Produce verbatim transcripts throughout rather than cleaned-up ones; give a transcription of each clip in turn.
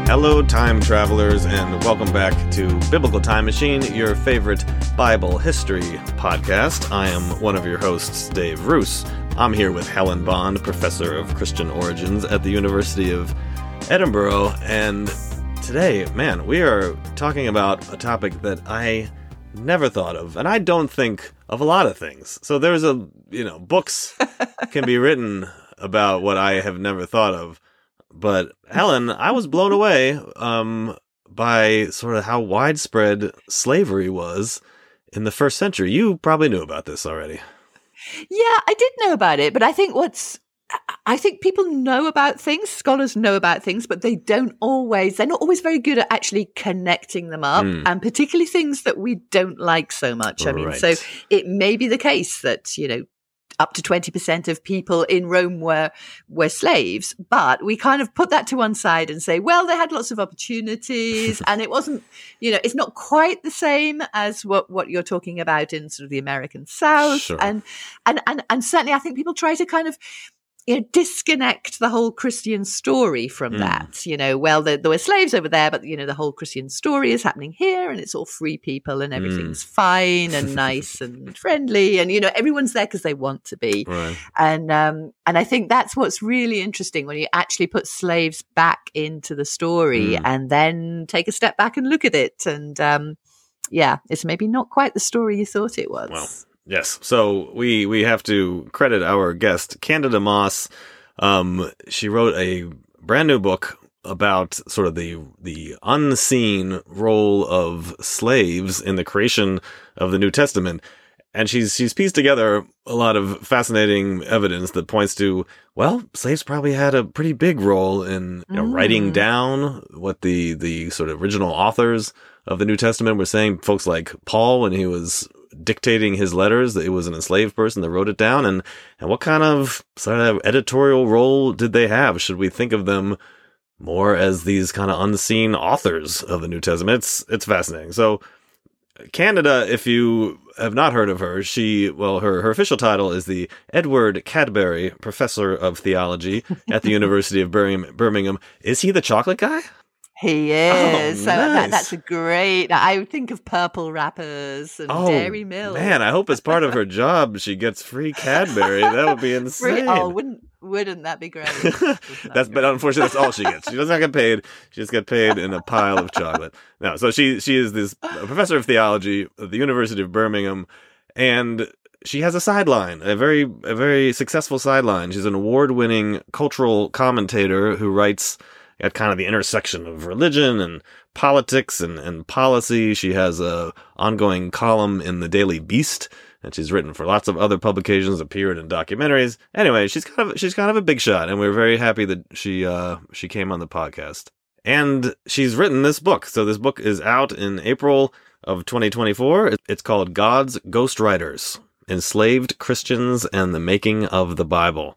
Hello, time travelers, and welcome back to Biblical Time Machine, your favorite Bible history podcast. I am one of your hosts, Dave Roos. I'm here with Helen Bond, Professor of Christian Origins at the University of Edinburgh, and today, man, we are talking about a topic that I never thought of, and I don't think of a lot of things. So there's a, you know, books can be written about what I have never thought of. But Helen, I was blown away um, by sort of how widespread slavery was in the first century. You probably knew about this already. Yeah, I did know about it, but I think what's I think people know about things, scholars know about things, but they don't always, they're not always very good at actually connecting them up, mm. and particularly things that we don't like so much. I mean, right. so it may be the case that, you know, up to twenty percent of people in Rome were were slaves, but we kind of put that to one side and say, well, they had lots of opportunities, and it wasn't, you know, it's not quite the same as what, what you're talking about in sort of the American South. Sure. And, and, and, and certainly I think people try to kind of, you know, disconnect the whole Christian story from Mm. that. You know, well, there, there were slaves over there, but, you know, the whole Christian story is happening here, and it's all free people, and everything's mm. fine and nice and friendly, and, you know, everyone's there because they want to be. Right. And um, and I think that's what's really interesting when you actually put slaves back into the story mm. and then take a step back and look at it. And um, yeah, it's maybe not quite the story you thought it was. Well. Yes, so we we have to credit our guest, Candida Moss. Um, she wrote a brand new book about sort of the the unseen role of slaves in the creation of the New Testament. And she's she's pieced together a lot of fascinating evidence that points to, well, slaves probably had a pretty big role in you know, mm. writing down what the, the sort of original authors of the New Testament were saying. Folks like Paul, when he was dictating his letters, that it was an enslaved person that wrote it down. And, and what kind of sort of editorial role did they have? Should we think of them more as these kind of unseen authors of the New Testament? It's, it's fascinating. So Candida, if you have not heard of her, she, well, her, her official title is the Edward Cadbury Professor of Theology at the University of Bir- Birmingham. Is he the chocolate guy? He is. Oh, so nice. that, that's a great, I would think of purple wrappers and oh, dairy milk. Man, I hope as part of her job she gets free Cadbury. That would be insane. Free, oh, wouldn't wouldn't that be great? that that's be but unfortunately that's all she gets. She does not get paid. She just gets paid in a pile of chocolate. No, so she she is this professor of theology at the University of Birmingham, and she has a sideline, a very a very successful sideline. She's an award-winning cultural commentator who writes at kind of the intersection of religion and politics and, and policy. She has a ongoing column in the Daily Beast, and she's written for lots of other publications, appeared in documentaries. Anyway, she's kind of she's kind of a big shot, and we're very happy that she uh, she came on the podcast. And she's written this book. So this book is out in April of twenty twenty-four. It's called God's Ghostwriters: Enslaved Christians and the Making of the Bible.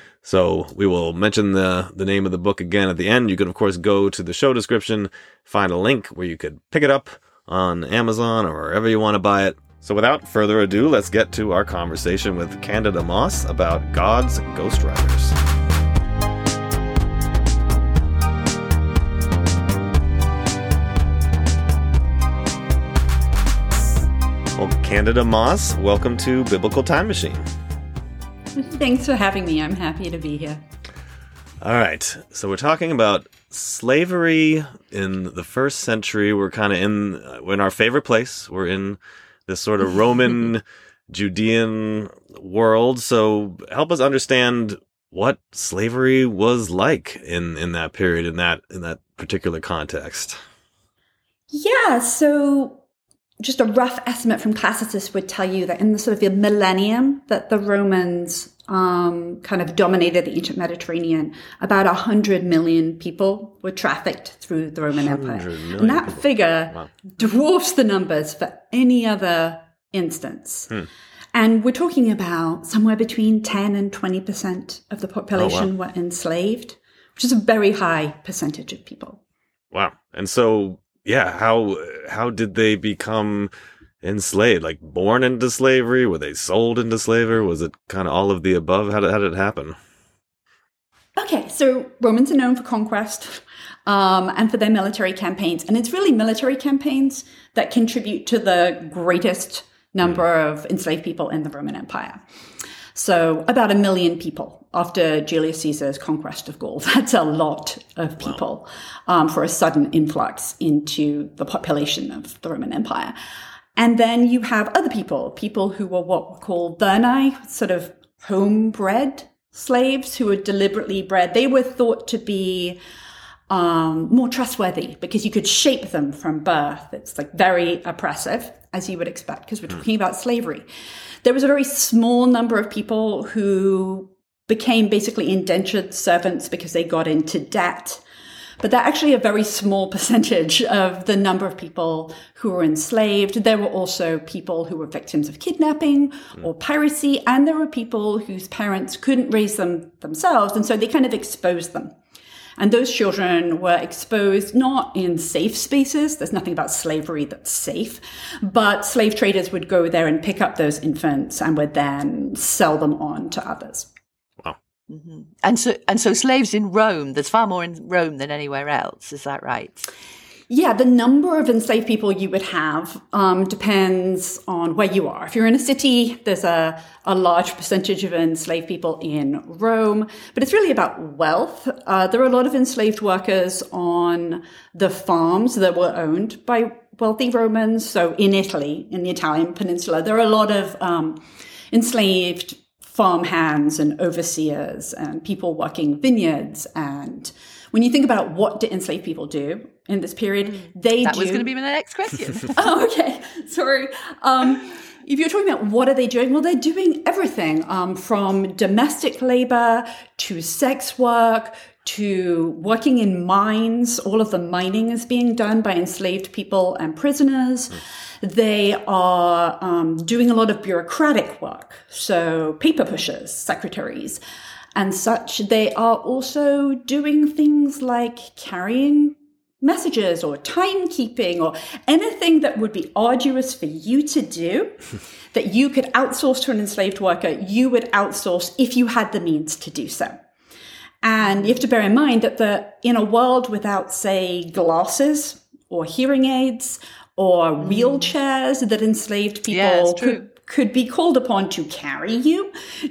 So we will mention the, the name of the book again at the end. You can, of course, go to the show description, find a link where you could pick it up on Amazon or wherever you want to buy it. So without further ado, let's get to our conversation with Candida Moss about God's Ghostwriters. Well, Candida Moss, welcome to Biblical Time Machine. Thanks for having me. I'm happy to be here. All right. So we're talking about slavery in the first century. We're kind of in, we're in our favorite place. We're in this sort of Roman Judean world. So help us understand what slavery was like in, in that period, in that, in that particular context. Yeah. So just a rough estimate from classicists would tell you that in the sort of the millennium that the Romans um, kind of dominated the ancient Mediterranean, about one hundred million people were trafficked through the Roman Empire. And that people. figure Wow. dwarfs the numbers for any other instance. Hmm. And we're talking about somewhere between ten and twenty percent of the population Oh, wow. were enslaved, which is a very high percentage of people. Wow. And so, yeah, how how did they become enslaved? Like born into slavery? Were they sold into slavery? Was it kind of all of the above? How did, how did it happen? Okay, so Romans are known for conquest um, and for their military campaigns. And it's really military campaigns that contribute to the greatest number of enslaved people in the Roman Empire. So about a million people after Julius Caesar's conquest of Gaul. That's a lot of people wow. um, for a sudden influx into the population of the Roman Empire. And then you have other people, people who were what were called verni, sort of homebred slaves who were deliberately bred. They were thought to be um, more trustworthy because you could shape them from birth. It's like very oppressive, as you would expect, because we're talking about slavery. There was a very small number of people who became basically indentured servants because they got into debt. But they're actually a very small percentage of the number of people who were enslaved. There were also people who were victims of kidnapping or piracy, and there were people whose parents couldn't raise them themselves, and so they kind of exposed them. And those children were exposed not in safe spaces. There's nothing about slavery that's safe, but slave traders would go there and pick up those infants and would then sell them on to others. Mm-hmm. And so, and so slaves in Rome, there's far more in Rome than anywhere else. Is that right? Yeah, the number of enslaved people you would have um, depends on where you are. If you're in a city, there's a, a large percentage of enslaved people in Rome, but it's really about wealth. Uh, there are a lot of enslaved workers on the farms that were owned by wealthy Romans. So in Italy, in the Italian peninsula, there are a lot of um, enslaved farm hands and overseers and people working vineyards. And when you think about what did enslaved people do in this period, they that do... was going to be my next question. Oh, okay. Sorry. Um, if you're talking about what are they doing, well, they're doing everything um, from domestic labor to sex work to working in mines. All of the mining is being done by enslaved people and prisoners. Mm. They are um, doing a lot of bureaucratic work, so paper pushers, secretaries, and such. They are also doing things like carrying messages or timekeeping or anything that would be arduous for you to do that you could outsource to an enslaved worker, you would outsource if you had the means to do so. And you have to bear in mind that the in a world without, say, glasses or hearing aids or wheelchairs, that enslaved people yeah, could, could be called upon to carry you,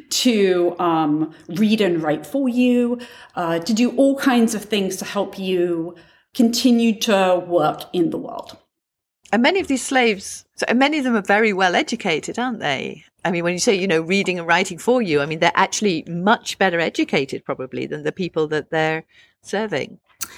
to um, read and write for you, uh, to do all kinds of things to help you continue to work in the world. And many of these slaves, so many of them are very well educated, aren't they? I mean, when you say, you know, reading and writing for you, I mean, they're actually much better educated probably than the people that they're serving.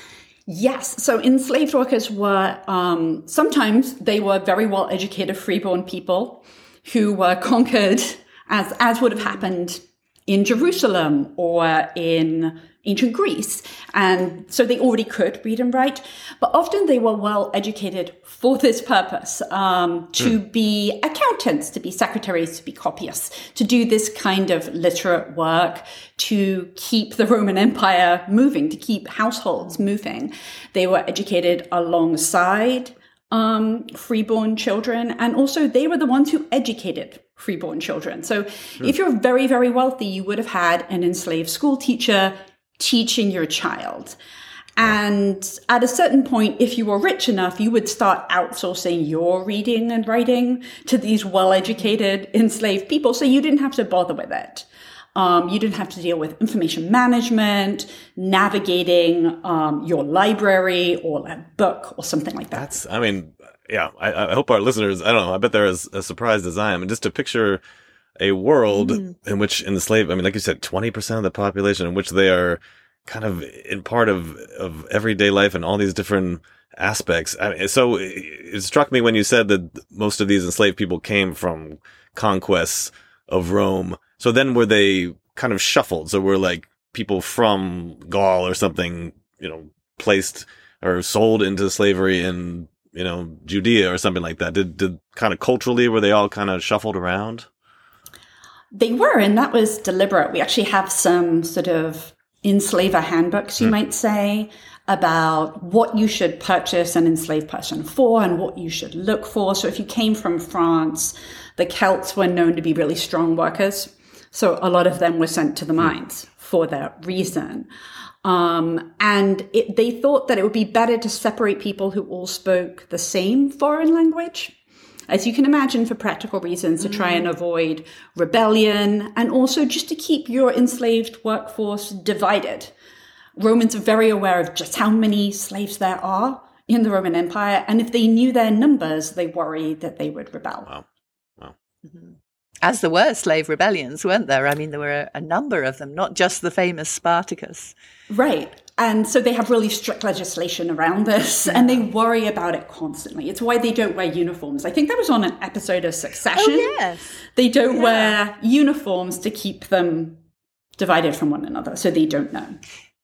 Yes. So enslaved workers were, um, sometimes they were very well educated freeborn people who were conquered, as, as would have happened in Jerusalem or in ancient Greece. And so they already could read and write, but often they were well educated for this purpose, um, to mm. be accountants, to be secretaries, to be copyists, to do this kind of literate work, to keep the Roman Empire moving, to keep households moving. They were educated alongside um, freeborn children, and also they were the ones who educated freeborn children. So mm. if you're very, very wealthy, you would have had an enslaved school teacher teaching your child. And at a certain point, if you were rich enough, you would start outsourcing your reading and writing to these well-educated enslaved people. So you didn't have to bother with it. Um, you didn't have to deal with information management, navigating um, your library or a book or something like that. That's, I mean, yeah, I, I hope our listeners, I don't know, I bet they're as, as surprised as I am. And just to picture a world mm. in which enslaved, I mean, like you said, twenty percent of the population in which they are kind of in part of, of everyday life and all these different aspects. I mean, so it, it struck me when you said that most of these enslaved people came from conquests of Rome. So then were they kind of shuffled? So were like people from Gaul or something, you know, placed or sold into slavery in, you know, Judea or something like that? Did, did kind of culturally, were they all kind of shuffled around? They were, and that was deliberate. We actually have some sort of enslaver handbooks, you mm. might say, about what you should purchase an enslaved person for and what you should look for. So if you came from France, the Celts were known to be really strong workers. So a lot of them were sent to the mines for that reason. Um, and it, they thought that it would be better to separate people who all spoke the same foreign language, as you can imagine, for practical reasons, to try and avoid rebellion, and also just to keep your enslaved workforce divided. Romans are very aware of just how many slaves there are in the Roman Empire, and if they knew their numbers, they worried that they would rebel. Wow. Wow. Mm-hmm. As there were slave rebellions, weren't there? I mean, there were a, a number of them, not just the famous Spartacus. Right. And so they have really strict legislation around this, yeah. and they worry about it constantly. It's why they don't wear uniforms. I think that was on an episode of Succession. Oh, yes. They don't yeah. wear uniforms to keep them divided from one another, so they don't know.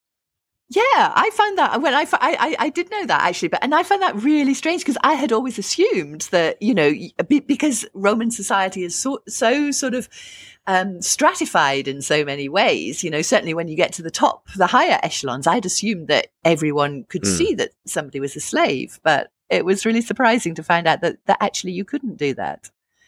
Yeah, I found that, well, I, I, I did know that actually, but, and I found that really strange because I had always assumed that, you know, because Roman society is so, so sort of um, stratified in so many ways, you know, certainly when you get to the top, the higher echelons, I'd assumed that everyone could mm. see that somebody was a slave, but it was really surprising to find out that, that actually you couldn't do that.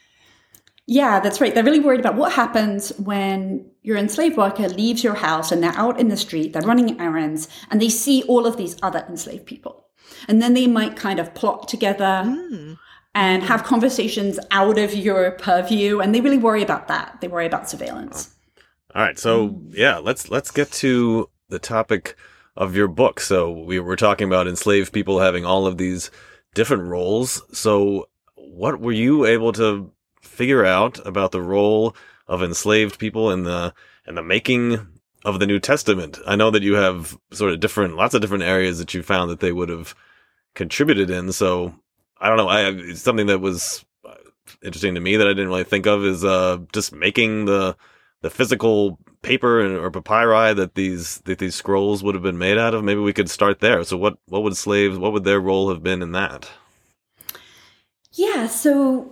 Yeah, that's right. They're really worried about what happens when your enslaved worker leaves your house and they're out in the street, they're running errands, and they see all of these other enslaved people. And then they might kind of plot together mm. and have conversations out of your purview. And they really worry about that. They worry about surveillance. All right. So, yeah, let's let's get to the topic of your book. So we were talking about enslaved people having all of these different roles. So what were you able to figure out about the role of enslaved people in the in the making of the New Testament? I know that you have sort of different, lots of different areas that you found that they would have contributed in. So I don't know. I it's something that was interesting to me that I didn't really think of is uh, just making the the physical paper and, or papyri that these that these scrolls would have been made out of. Maybe we could start there. So what what would slaves? What would their role have been in that? Yeah. So.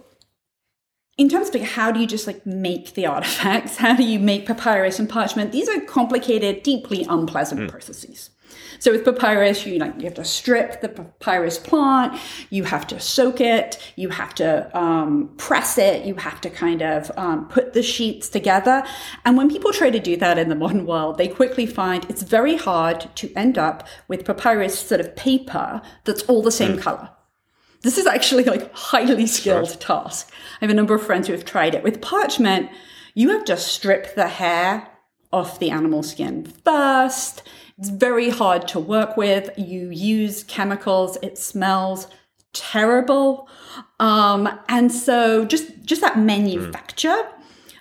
In terms of like, how do you just like make the artifacts? How do you make papyrus and parchment? These are complicated, deeply unpleasant mm. processes. So with papyrus, you like you have to strip the papyrus plant, you have to soak it, you have to um, press it, you have to kind of um, put the sheets together. And when people try to do that in the modern world, they quickly find it's very hard to end up with papyrus sort of paper that's all the same mm. color. This is actually like a highly skilled sure. task. I have a number of friends who have tried it. With parchment, you have to strip the hair off the animal skin first. It's very hard to work with. You use chemicals. It smells terrible. Um, and so just, just that manufacture mm.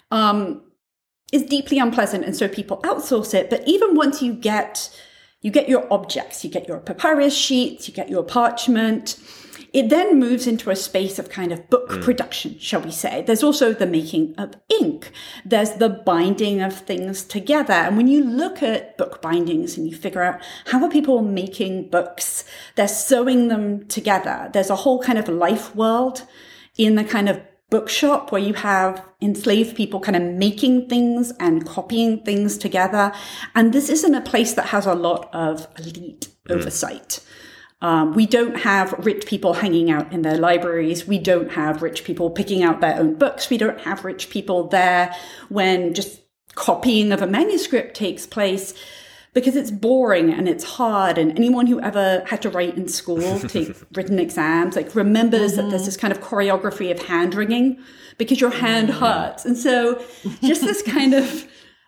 um, is deeply unpleasant. And so people outsource it. But even once you get, you get your objects, you get your papyrus sheets, you get your parchment, it then moves into a space of kind of book mm. production, shall we say. There's also the making of ink. There's the binding of things together. And when you look at book bindings and you figure out how are people making books, they're sewing them together. There's a whole kind of life world in the kind of bookshop where you have enslaved people kind of making things and copying things together. And this isn't a place that has a lot of elite mm. oversight. Um, we don't have rich people hanging out in their libraries. We don't have rich people picking out their own books. We don't have rich people there when just copying of a manuscript takes place because it's boring and it's hard. And anyone who ever had to write in school, take written exams, like remembers mm-hmm. that there's this kind of choreography of hand wringing because your hand mm-hmm. hurts. And so just this kind of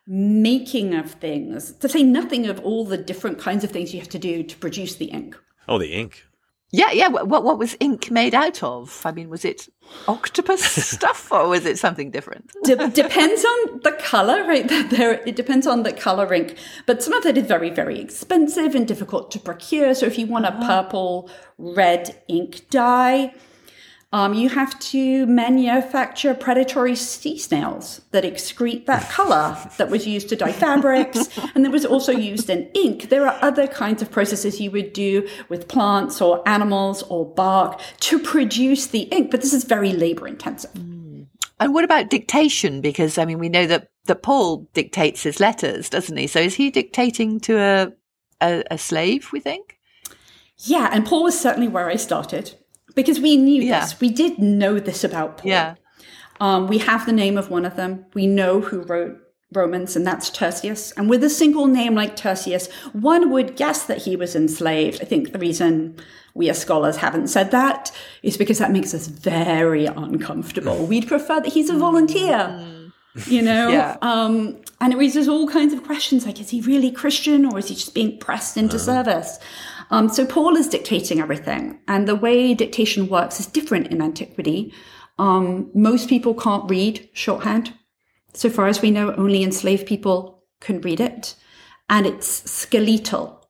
making of things, to say nothing of all the different kinds of things you have to do to produce the ink. Oh, the ink. Yeah, yeah. What what was ink made out of? I mean, was it octopus stuff or was it something different? De- depends on the color, right? There, it depends on the color ink. But some of it is very, very expensive and difficult to procure. So if you want a purple, red ink dye, Um, you have to manufacture predatory sea snails that excrete that color that was used to dye fabrics and that was also used in ink. There are other kinds of processes you would do with plants or animals or bark to produce the ink, but this is very labor intensive. Mm. And what about dictation? Because, I mean, we know that, that Paul dictates his letters, doesn't he? So is he dictating to a, a, a slave, we think? Yeah, and Paul was certainly where I started. Because we knew yeah. this. We did know this about Paul. Yeah. Um, we have the name of one of them. We know who wrote Romans, and that's Tertius. And with a single name like Tertius, one would guess that he was enslaved. I think the reason we as scholars haven't said that is because that makes us very uncomfortable. We'd prefer that he's a volunteer, you know? Yeah. Um, and it raises all kinds of questions like, is he really Christian or is he just being pressed into uh-huh. service? Um, so Paul is dictating everything. And the way dictation works is different in antiquity. Um, most people can't read shorthand. So far as we know, only enslaved people can read it. And it's skeletal.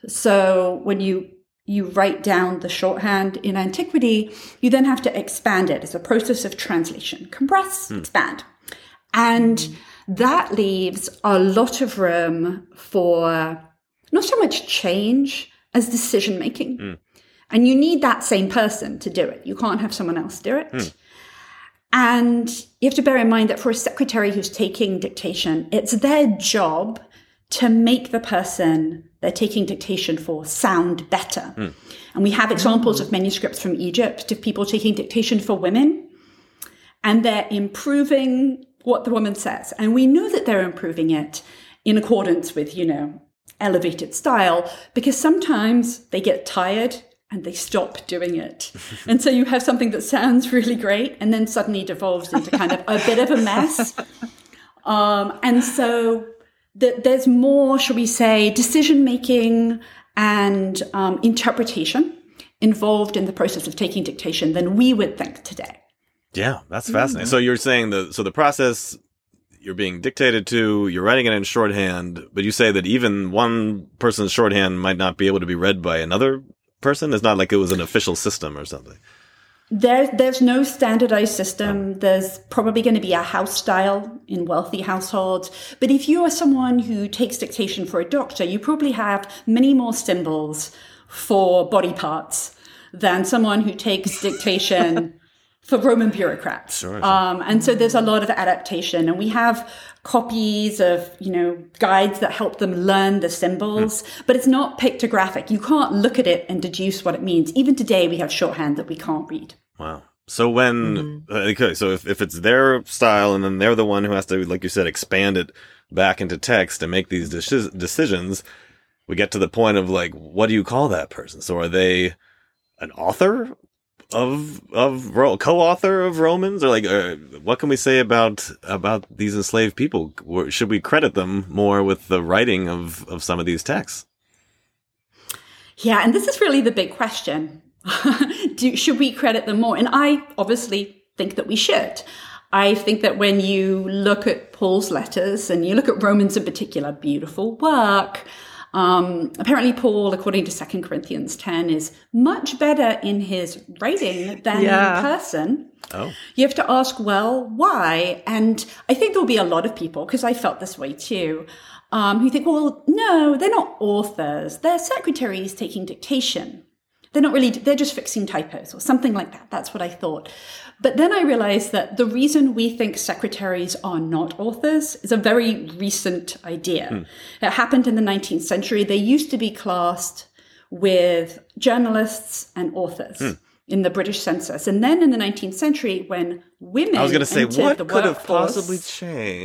So when you you write down the shorthand in antiquity, you then have to expand it. It's a process of translation. Compress, hmm. expand. And mm. that leaves a lot of room for not so much change as decision making. Mm. And you need that same person to do it. You can't have someone else do it. Mm. And you have to bear in mind that for a secretary who's taking dictation, it's their job to make the person they're taking dictation for sound better. Mm. And we have examples mm. of manuscripts from Egypt of people taking dictation for women, and they're improving what the woman says. And we know that they're improving it in accordance with, you know, elevated style, because sometimes they get tired and they stop doing it. And so you have something that sounds really great and then suddenly devolves into kind of a bit of a mess. Um, and so th- there's more, shall we say, decision-making and um, interpretation involved in the process of taking dictation than we would think today. Yeah, that's fascinating. Mm-hmm. So you're saying the so the process, you're being dictated to, you're writing it in shorthand, but you say that even one person's shorthand might not be able to be read by another person? It's not like it was an official system or something. There, there's no standardized system. There's probably going to be a house style in wealthy households. But if you are someone who takes dictation for a doctor, you probably have many more symbols for body parts than someone who takes dictation for Roman bureaucrats. Sure, sure. Um, and so there's a lot of adaptation. And we have copies of, you know, guides that help them learn the symbols, mm. but it's not pictographic. You can't look at it and deduce what it means. Even today, we have shorthand that we can't read. Wow. So when, mm-hmm. uh, okay, so if, if it's their style and then they're the one who has to, like you said, expand it back into text and make these de- decisions, we get to the point of like, what do you call that person? So are they an author of of co-author of Romans, or like uh, what can we say about about these enslaved people? Should we credit them more with the writing of of some of these texts? Yeah, and this is really the big question. Do, should we credit them more? And I obviously think that we should. I think that when you look at Paul's letters and you look at Romans in particular, beautiful work. Um, apparently Paul, according to Second Corinthians ten, is much better in his writing than yeah. in person. Oh. You have to ask, well, why? And I think there'll be a lot of people, because I felt this way too, um, who think, well, no, they're not authors. They're secretaries taking dictation. They're not really, they're just fixing typos or something like that. That's what I thought. But then I realized that the reason we think secretaries are not authors is a very recent idea. Hmm. It happened in the nineteenth century. They used to be classed with journalists and authors hmm. in the British census. And then in the nineteenth century, when women I was going to say, what the could workforce, have possibly changed?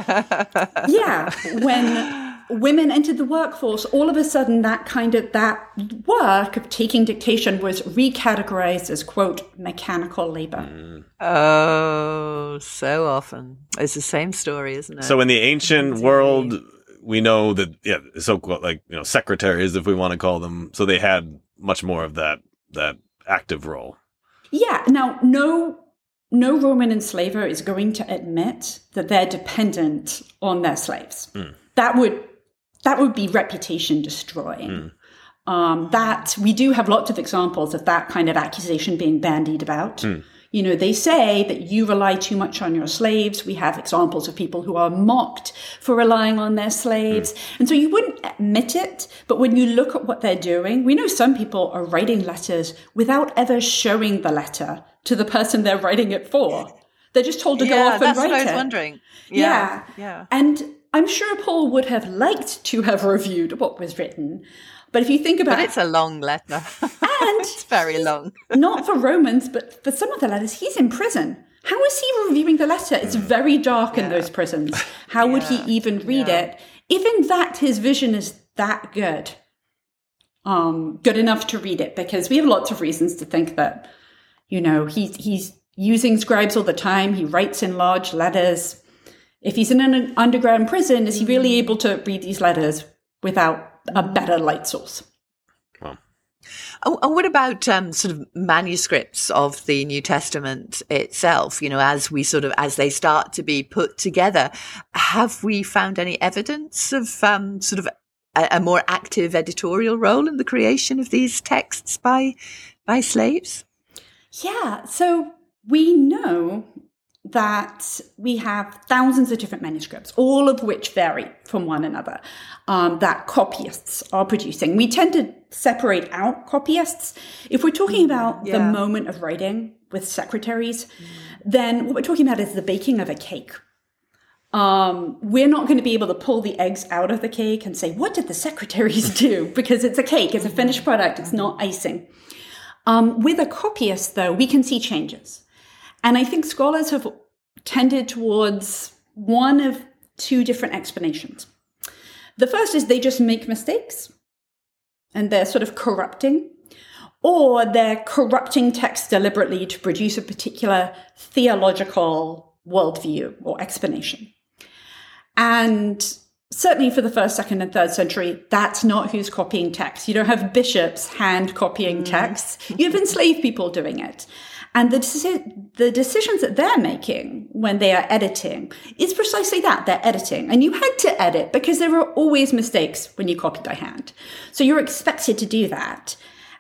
Yeah, when women entered the workforce, all of a sudden that kind of, that work of taking dictation was recategorized as, quote, mechanical labor. Mm. Oh, so often. It's the same story, isn't it? So in the ancient world, we know that, yeah, so like, you know, secretaries, if we want to call them, so they had much more of that, that active role. Yeah. Now, no, no Roman enslaver is going to admit that they're dependent on their slaves. Mm. That would, That would be reputation destroying. Mm. Um, that we do have lots of examples of that kind of accusation being bandied about. Mm. You know, they say that you rely too much on your slaves. We have examples of people who are mocked for relying on their slaves. Mm. And so you wouldn't admit it. But when you look at what they're doing, we know some people are writing letters without ever showing the letter to the person they're writing it for. They're just told to yeah, go off and write it. That's what I was wondering. Yeah. Yeah. yeah. And I'm sure Paul would have liked to have reviewed what was written. But if you think about it. But it's a long letter. And it's very long. Not for Romans, but for some of the letters, he's in prison. how is he reviewing the letter? It's very dark yeah. in those prisons. How yeah. would he even read yeah. it? If in fact his vision is that good, um, good enough to read it, because we have lots of reasons to think that, you know, he's, he's using scribes all the time. He writes in large letters. If he's in an underground prison, is he really able to read these letters without a better light source? Oh, and what about um, sort of manuscripts of the New Testament itself? You know, as we sort of, as they start to be put together, have we found any evidence of um, sort of a, a more active editorial role in the creation of these texts by by slaves? Yeah, so we know that we have thousands of different manuscripts, all of which vary from one another, um, that copyists are producing. We tend to separate out copyists. If we're talking about yeah. the moment of writing with secretaries, mm. then what we're talking about is the baking of a cake. Um, we're not going to be able to pull the eggs out of the cake and say, what did the secretaries do? Because it's a cake, it's a finished product, it's not icing. Um, with a copyist, though, we can see changes. And I think scholars have tended towards one of two different explanations. The first is they just make mistakes and they're sort of corrupting, or they're corrupting text deliberately to produce a particular theological worldview or explanation. And certainly for the first, second, and third century, that's not who's copying text. You don't have bishops hand copying texts. You have enslaved people doing it. And the, deci- the decisions that they're making when they are editing is precisely that. They're editing. And you had to edit because there are always mistakes when you copy by hand. So you're expected to do that.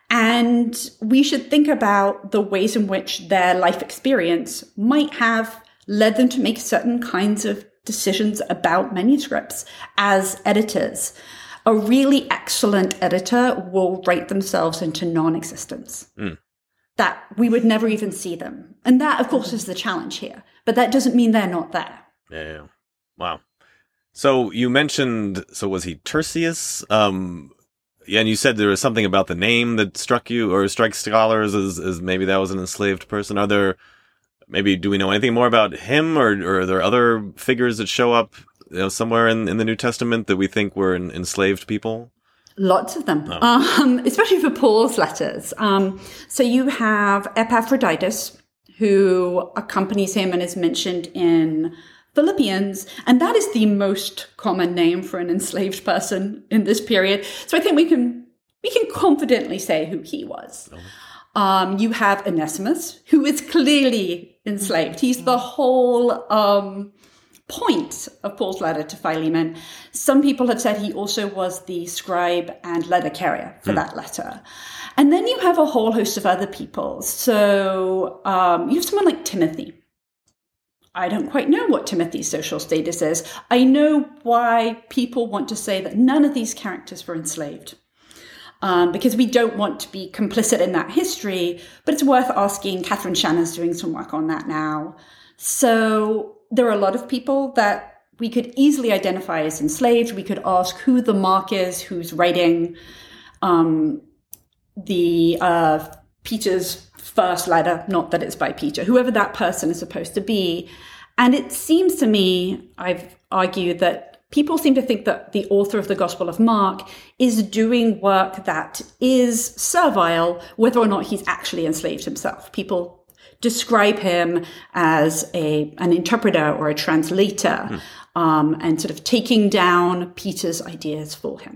And we should think about the ways in which their life experience might have led them to make certain kinds of decisions about manuscripts as editors. A really excellent editor will write themselves into non-existence. Mm. That we would never even see them. And that, of course, is the challenge here. But that doesn't mean they're not there. Yeah, yeah. Wow. So you mentioned, so was he Tertius? Um, yeah, and you said there was something about the name that struck you or strikes scholars as, as maybe that was an enslaved person. Are there, maybe, do we know anything more about him, or, or are there other figures that show up, you know, somewhere in, in the New Testament that we think were en- enslaved people? Lots of them, oh. um, especially for Paul's letters. Um, so you have Epaphroditus, who accompanies him and is mentioned in Philippians, and that is the most common name for an enslaved person in this period. So I think we can we can confidently say who he was. Oh. Um, you have Onesimus, who is clearly enslaved. He's the whole um, point of Paul's letter to Philemon. Some people have said he also was the scribe and letter carrier for mm. that letter. And then you have a whole host of other people. So um, you have someone like Timothy. I don't quite know what Timothy's social status is. I know why people want to say that none of these characters were enslaved. Um, because we don't want to be complicit in that history, but it's worth asking. Catherine Shanna's doing some work on that now. So there are a lot of people that we could easily identify as enslaved. We could ask who the Mark is, who's writing um, the uh, Peter's first letter, not that it's by Peter, whoever that person is supposed to be. And it seems to me, I've argued that people seem to think that the author of the Gospel of Mark is doing work that is servile, whether or not he's actually enslaved himself. People describe him as a an interpreter or a translator, mm. um, and sort of taking down Peter's ideas for him.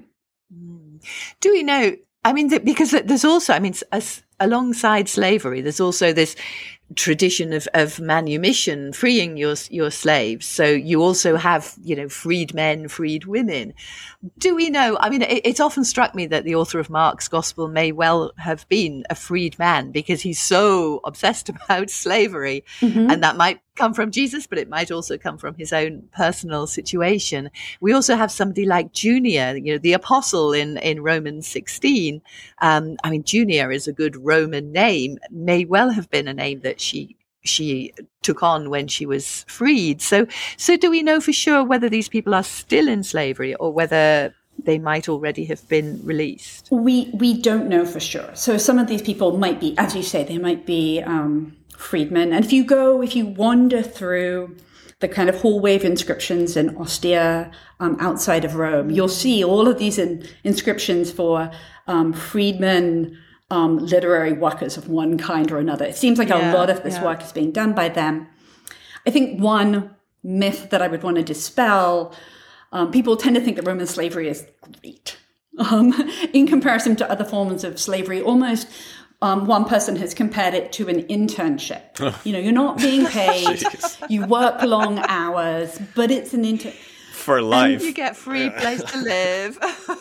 Do we know? I mean, because there's also, I mean, as, alongside slavery, there's also this tradition of, of manumission, freeing your your slaves. So you also have, you know, freed men, freed women. Do we know? I mean, it, it's often struck me that the author of Mark's Gospel may well have been a freed man because he's so obsessed about slavery. Mm-hmm. And that might come from Jesus, but it might also come from his own personal situation. We also have somebody like Junia, you know, the apostle in, in Romans sixteen. Um, I mean, Junia is a good Roman name, may well have been a name that she she took on when she was freed. So, so do we know for sure whether these people are still in slavery or whether they might already have been released? We we don't know for sure. So some of these people might be, as you say, they might be um, freedmen. And if you go, if you wander through the kind of hallway of inscriptions in Ostia, um, outside of Rome, you'll see all of these in, inscriptions for um, freedmen, um, literary workers of one kind or another. It seems like yeah, a lot of this yeah. work is being done by them. I think one myth that I would want to dispel, um, people tend to think that Roman slavery is great um, in comparison to other forms of slavery. Almost um, one person has compared it to an internship. You know, you're not being paid, you work long hours, but it's an intern. For life. And you get free place to live.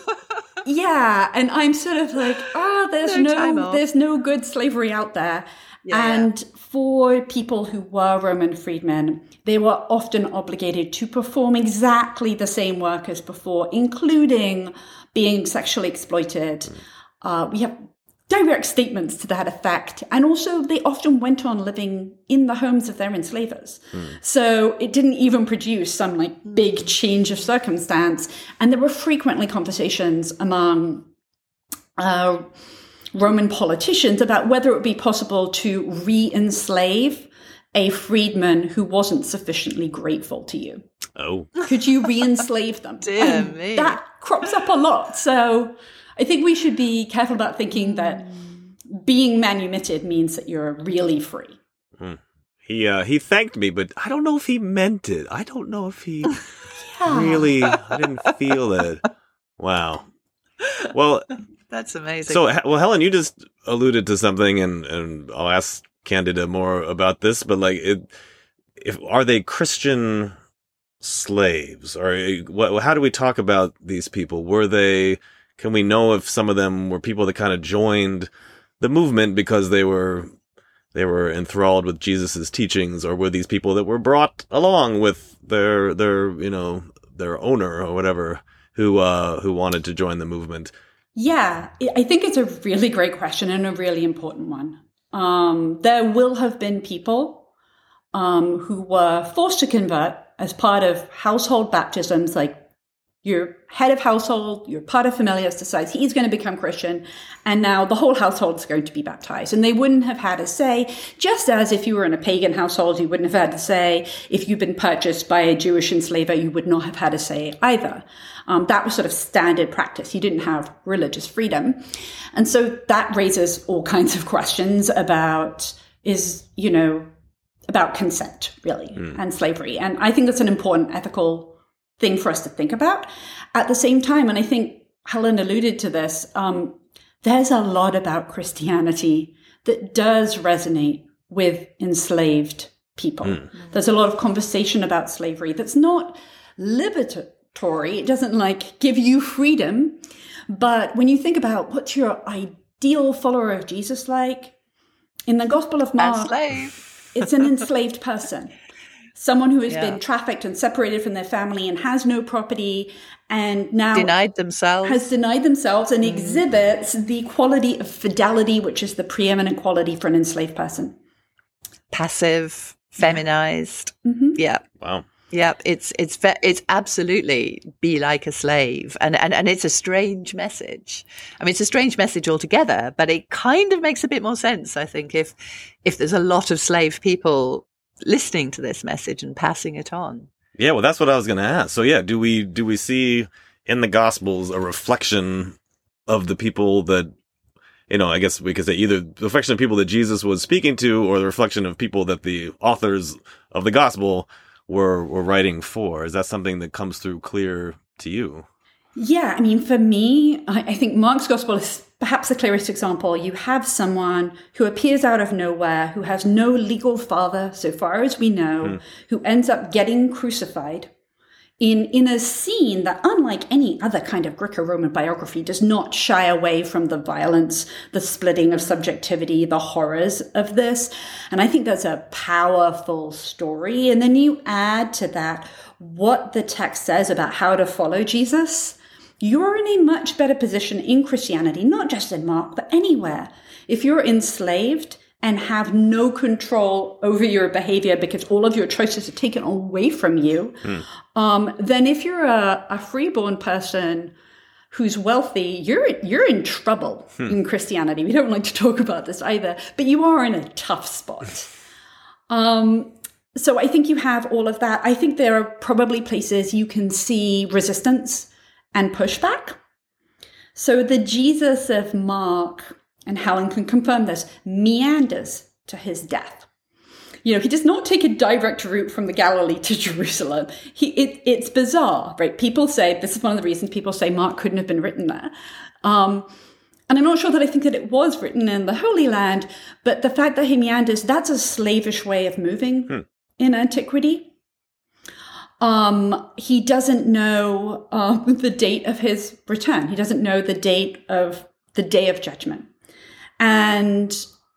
Yeah, and I'm sort of like, oh, there's no, no there's no good slavery out there. Yeah, and yeah. for people who were Roman freedmen, they were often obligated to perform exactly the same work as before, including being sexually exploited. Mm. Uh, we have direct statements to that effect. And also, they often went on living in the homes of their enslavers. Mm. So it didn't even produce some like big change of circumstance. And there were frequently conversations among uh, Roman politicians about whether it would be possible to re-enslave a freedman who wasn't sufficiently grateful to you. Oh. Could you re-enslave them? Dear me. That crops up a lot. So I think we should be careful about thinking that being manumitted means that you're really free. Mm. He uh, he thanked me, but I don't know if he meant it. I don't know if he yeah. really, I didn't feel it. Wow. Well, that's amazing. So, well, Helen, you just alluded to something, and, and I'll ask Candida more about this, but like, it, if are they Christian slaves, or what? How do we talk about these people? Were they? Can we know if some of them were people that kind of joined the movement because they were they were enthralled with Jesus's teachings, or were these people that were brought along with their their you know their owner or whatever who uh, who wanted to join the movement? Yeah, I think it's a really great question and a really important one. Um, there will have been people um, who were forced to convert as part of household baptisms, like your head of household, your paterfamilias decides he's going to become Christian, and now the whole household is going to be baptized. And they wouldn't have had a say, just as if you were in a pagan household, you wouldn't have had a say. If you'd been purchased by a Jewish enslaver, you would not have had a say either. Um, that was sort of standard practice. You didn't have religious freedom. And so that raises all kinds of questions about, is, you know, about consent, really, mm. and slavery. And I think that's an important ethical thing for us to think about. At the same time, and I think Helen alluded to this, um, there's a lot about Christianity that does resonate with enslaved people. Mm. There's a lot of conversation about slavery that's not liberatory. It doesn't like give you freedom. But when you think about what's your ideal follower of Jesus like, in the Gospel of Mark, it's an enslaved person. Someone who has yeah. been trafficked and separated from their family and has no property and now denied themselves. has denied themselves and mm. exhibits the quality of fidelity, which is the preeminent quality for an enslaved person. Passive, feminized. Mm-hmm. Yeah. Wow. Yeah, it's it's it's absolutely be like a slave, and, and and it's a strange message. I mean, it's a strange message altogether, but it kind of makes a bit more sense, I think, if if there's a lot of slave people listening to this message and passing it on. Yeah, well, that's what I was going to ask. So, yeah, do we do we see in the Gospels a reflection of the people that, you know, I guess we could say either the reflection of people that Jesus was speaking to, or the reflection of people that the authors of the Gospel were were writing for? Is that something that comes through clear to you? Yeah, I mean, for me, I, I think Mark's Gospel is perhaps the clearest example. You have someone who appears out of nowhere, who has no legal father, so far as we know, mm. who ends up getting crucified in, in a scene that, unlike any other kind of Greco-Roman biography, does not shy away from the violence, the splitting of subjectivity, the horrors of this. And I think that's a powerful story. And then you add to that what the text says about how to follow Jesus. You're in a much better position in Christianity, not just in Mark, but anywhere. If you're enslaved and have no control over your behavior because all of your choices are taken away from you, mm. um, then if you're a, a freeborn person who's wealthy, you're you're in trouble hmm. in Christianity. We don't like to talk about this either, but you are in a tough spot. Um, so I think you have all of that. I think there are probably places you can see resistance and pushback. So the Jesus of Mark, and Helen can confirm this, meanders to his death. You know, he does not take a direct route from the Galilee to Jerusalem. He, it, it's bizarre, right? People say, this is one of the reasons people say Mark couldn't have been written there. Um, and I'm not sure that I think that it was written in the Holy Land, but the fact that he meanders, that's a slavish way of moving hmm. in antiquity. Um, he doesn't know uh, the date of his return. He doesn't know the date of the day of judgment. And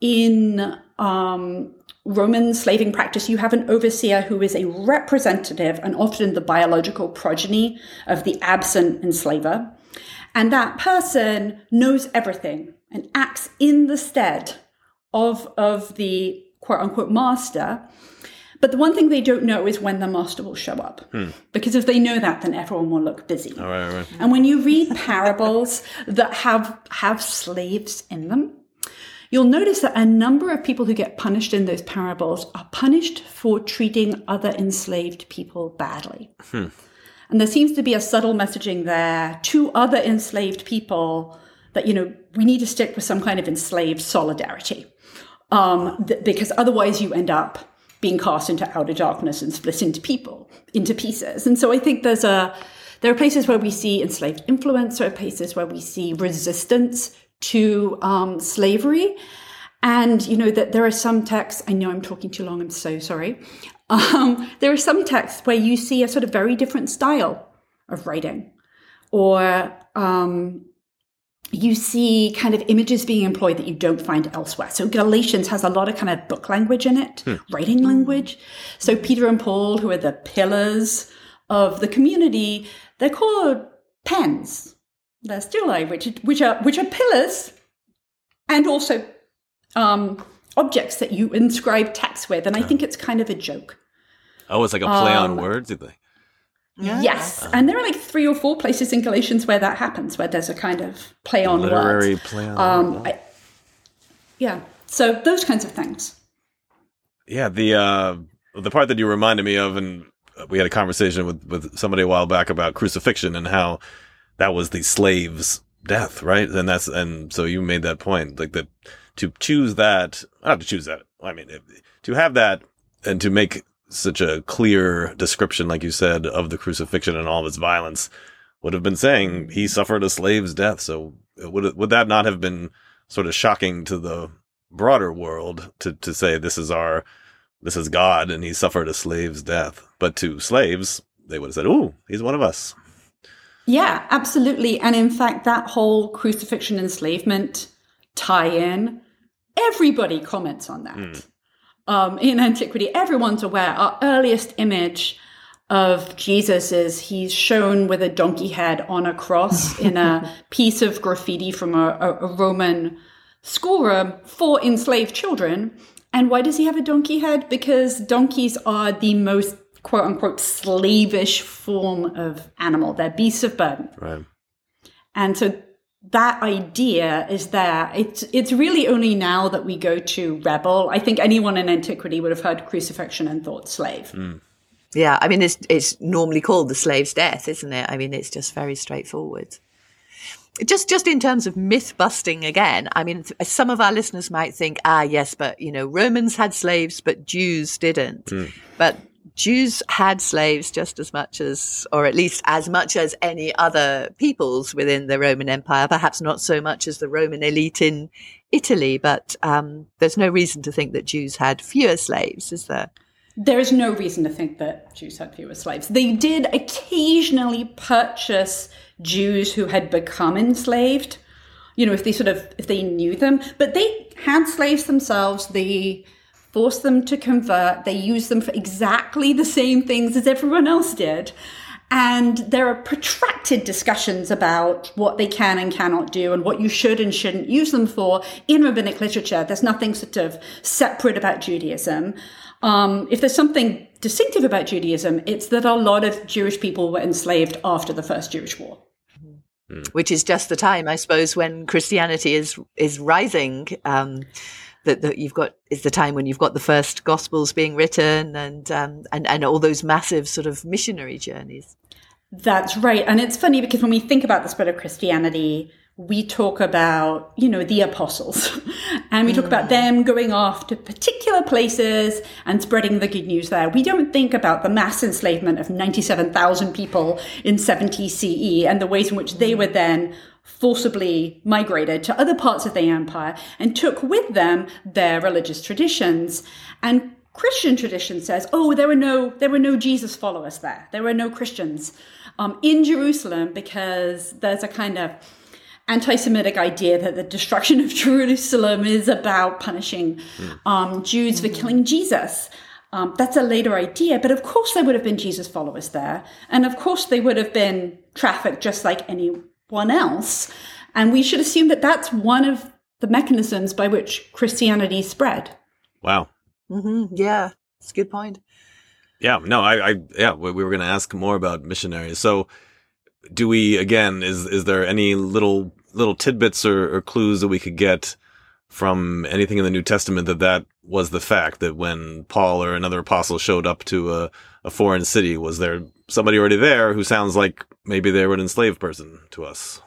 in um, Roman slaving practice, you have an overseer who is a representative and often the biological progeny of the absent enslaver. And that person knows everything and acts in the stead of, of the quote-unquote master. But the one thing they don't know is when the master will show up. Hmm. Because if they know that, then everyone will look busy. All right, all right. And when you read parables that have, have slaves in them, you'll notice that a number of people who get punished in those parables are punished for treating other enslaved people badly. Hmm. And there seems to be a subtle messaging there to other enslaved people that, you know, we need to stick with some kind of enslaved solidarity. Um, th- because otherwise you end up being cast into outer darkness and split into people, into pieces. And so I think there's a, there are places where we see enslaved influence, there are places where we see resistance to um, slavery. And, you know, that there are some texts, I know I'm talking too long, I'm so sorry. Um, there are some texts where you see a sort of very different style of writing, or um, you see kind of images being employed that you don't find elsewhere. So Galatians has a lot of kind of book language in it, hmm. writing language. So Peter and Paul, who are the pillars of the community, they're called pens. They're stelae, which, which are which are pillars and also um, objects that you inscribe text with. And I think it's kind of a joke. Oh, it's like a play um, on words, you think? Yeah. Yes, and there are like three or four places in Galatians where that happens, where there's a kind of play on words. Literary play on um, words. I, yeah, so those kinds of things. Yeah, the uh, the part that you reminded me of, and we had a conversation with, with somebody a while back about crucifixion and how that was the slave's death, right? And that's and so you made that point, like that to choose that, not to choose that. I mean, to have that and to make such a clear description, like you said, of the crucifixion and all of its violence would have been saying he suffered a slave's death. So would would that not have been sort of shocking to the broader world to, to say this is our, this is God and he suffered a slave's death? But to slaves, they would have said, "Ooh, he's one of us." Yeah, absolutely. And in fact, that whole crucifixion enslavement tie-in, everybody comments on that. Mm. Um, in antiquity, everyone's aware. Our earliest image of Jesus is he's shown with a donkey head on a cross in a piece of graffiti from a, a, a Roman schoolroom for enslaved children. And why does he have a donkey head? Because donkeys are the most quote unquote slavish form of animal. They're beasts of burden. Right. And so that idea is there. It's it's really only now that we go to rebel. I think anyone in antiquity would have heard crucifixion and thought slave. Mm. Yeah, I mean, it's it's normally called the slave's death, isn't it? I mean, it's just very straightforward. Just just in terms of myth busting again, I mean, some of our listeners might think, ah, yes, but, you know, Romans had slaves, but Jews didn't. Mm. But Jews had slaves just as much as, or at least as much as any other peoples within the Roman Empire, perhaps not so much as the Roman elite in Italy, but um, there's no reason to think that Jews had fewer slaves, is there? There is no reason to think that Jews had fewer slaves. They did occasionally purchase Jews who had become enslaved, you know, if they sort of, if they knew them, but they had slaves themselves. They forced them to convert. They used them for exactly the same things as everyone else did. And there are protracted discussions about what they can and cannot do and what you should and shouldn't use them for in rabbinic literature. There's nothing sort of separate about Judaism. Um, if there's something distinctive about Judaism, it's that a lot of Jewish people were enslaved after the First Jewish War. Which is just the time, I suppose, when Christianity is is rising. Um that, that you've got, it's the time when you've got the first Gospels being written and, um, and, and all those massive sort of missionary journeys. That's right. And it's funny because when we think about the spread of Christianity, we talk about, you know, the apostles and we talk mm. about them going off to particular places and spreading the good news there. We don't think about the mass enslavement of ninety-seven thousand people in seventy C E and the ways in which they were then forcibly migrated to other parts of the empire and took with them their religious traditions. And Christian tradition says, oh, there were no, there were no Jesus followers there. There were no Christians um, in Jerusalem because there's a kind of anti-Semitic idea that the destruction of Jerusalem is about punishing um, Jews for killing Jesus. Um, that's a later idea, but of course there would have been Jesus followers there. And of course they would have been trafficked just like anyone else. And we should assume that that's one of the mechanisms by which Christianity spread. Wow. Mm-hmm. Yeah, that's a good point. Yeah, no, I, I yeah, we were going to ask more about missionaries. So do we, again, is is there any little little tidbits or, or clues that we could get from anything in the New Testament that that was the fact, that when Paul or another apostle showed up to a, a foreign city, was there somebody already there who sounds like maybe they were an enslaved person to us?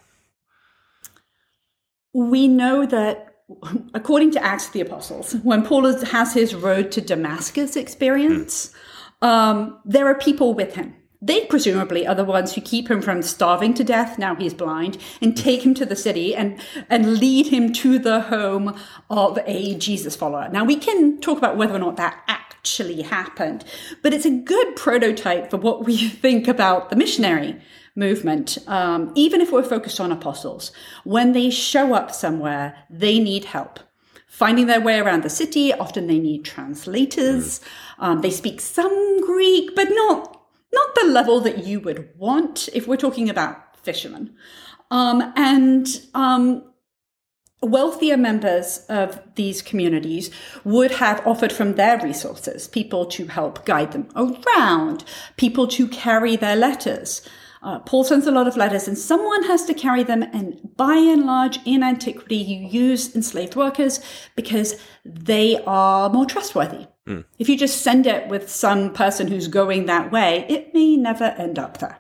We know that, according to Acts of the Apostles, when Paul has his road to Damascus experience, mm. um, there are people with him. They presumably are the ones who keep him from starving to death. Now he's blind, and take him to the city and, and lead him to the home of a Jesus follower. Now we can talk about whether or not that actually happened, but it's a good prototype for what we think about the missionary movement. Um, even if we're focused on apostles, when they show up somewhere, they need help finding their way around the city. Often they need translators. Um, they speak some Greek, but not Not the level that you would want if we're talking about fishermen. Um, and um, wealthier members of these communities would have offered from their resources people to help guide them around, people to carry their letters. Uh, Paul sends a lot of letters and someone has to carry them. And by and large, in antiquity, you use enslaved workers because they are more trustworthy. Mm. If you just send it with some person who's going that way, it may never end up there.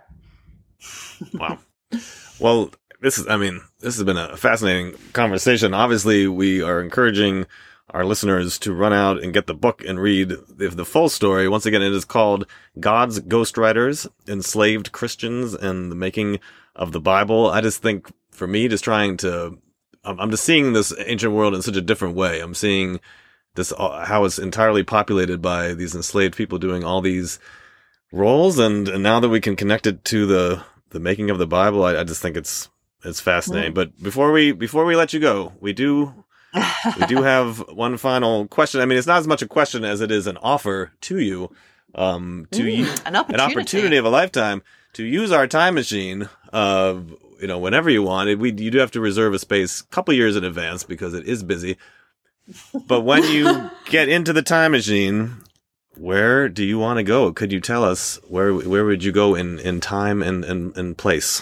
Wow. Well, this is, I mean, this has been a fascinating conversation. Obviously, we are encouraging our listeners to run out and get the book and read the, the full story. Once again, it is called God's Ghostwriters, Enslaved Christians and the Making of the Bible. I just think, for me, just trying to, I'm just seeing this ancient world in such a different way. I'm seeing this, uh, how it's entirely populated by these enslaved people doing all these roles. And, and now that we can connect it to the, the making of the Bible, I, I just think it's, it's fascinating. Mm. But before we, before we let you go, we do, we do have one final question. I mean, it's not as much a question as it is an offer to you, um, to mm, you, an opportunity. an opportunity of a lifetime to use our time machine, uh, you know, whenever you want. It, we, you do have to reserve a space a couple years in advance because it is busy. But when you get into the time machine, where do you want to go? Could you tell us where where would you go in, in time and, and, and place?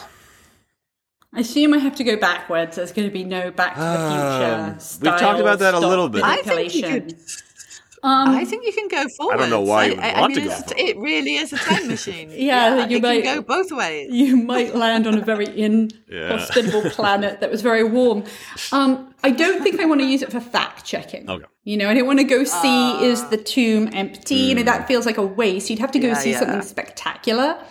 I assume I have to go backwards. There's going to be no Back to the Future uh, style. We've talked about that a little bit. I think you could. Um, I think you can go forward. I don't know why you would I, I want mean, to go it's, forward. It really is a time machine. yeah, yeah you it might can go both ways. You might land on a very inhospitable yeah. planet that was very warm. Um, I don't think I want to use it for fact checking. Okay. You know, I don't want to go see uh, is the tomb empty. Mm. You know, that feels like a waste. You'd have to go yeah, see yeah. something spectacular.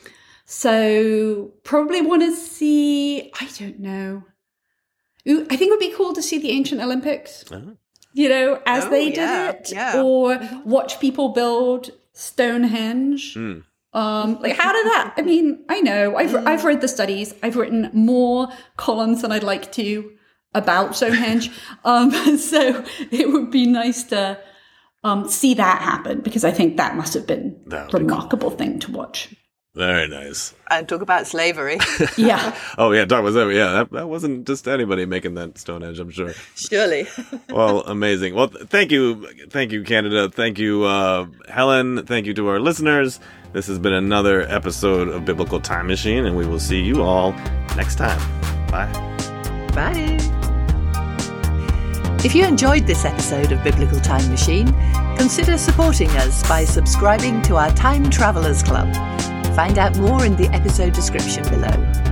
So probably want to see. I don't know. Ooh, I think it would be cool to see the ancient Olympics. Uh-huh. You know, as oh, they did yeah, it, yeah. or watch people build Stonehenge. Mm. Um, like, how did that? I mean, I know I've mm. I've read the studies. I've written more columns than I'd like to about Stonehenge. um, so it would be nice to um, see that happen because I think that must have been a remarkable cool. thing to watch. Very nice. And talk about slavery. yeah. Oh, yeah. Talk about slavery. Yeah, that, that wasn't just anybody making that Stonehenge, I'm sure. Surely. Well, amazing. Well, th- thank you. Thank you, Candida. Thank you, uh, Helen. Thank you to our listeners. This has been another episode of Biblical Time Machine, and we will see you all next time. Bye. Bye. If you enjoyed this episode of Biblical Time Machine, consider supporting us by subscribing to our Time Travelers Club. Find out more in the episode description below.